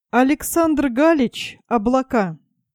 Александр Галич «Облака».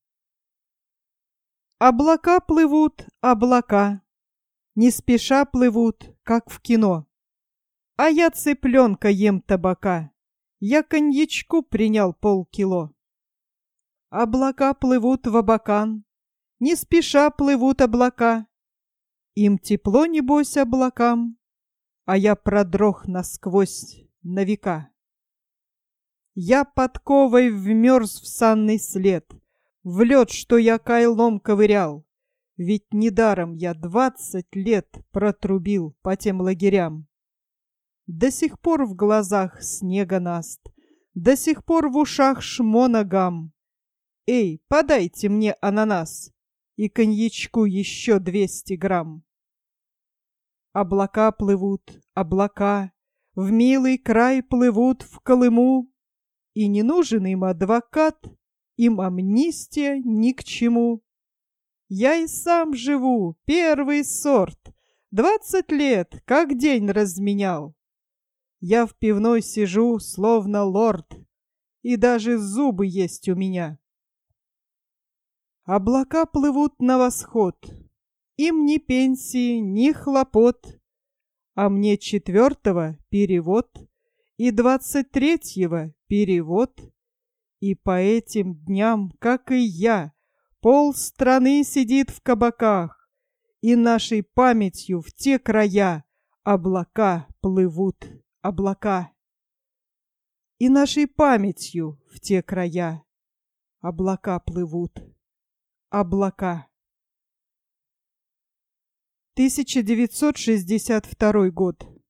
Облака плывут, облака, не спеша плывут, как в кино. А я цыпленка ем табака, я коньячку принял полкило. Облака плывут в Абакан, не спеша плывут облака. Им тепло, небось, облакам, а я продрог насквозь на века. Я подковой вмерз в санный след, в лед, что я кайлом ковырял. Ведь недаром я 20 лет протрубил по тем лагерям. До сих пор в глазах снега наст, до сих пор в ушах шмоногам. Эй, подайте мне ананас и коньячку еще 200 грамм. Облака плывут, облака, в милый край плывут в Колыму. И не нужен им адвокат, им амнистия ни к чему. Я и сам живу, первый сорт, 20 лет, как день разменял. Я в пивной сижу, словно лорд, и даже зубы есть у меня. Облака плывут на восход, им ни пенсии, ни хлопот, а мне 4-го перевод и 23-го перевод. И по этим дням, как и я, полстраны сидит в кабаках, и нашей памятью в те края облака плывут, облака. И нашей памятью в те края облака плывут, облака. 1962 год.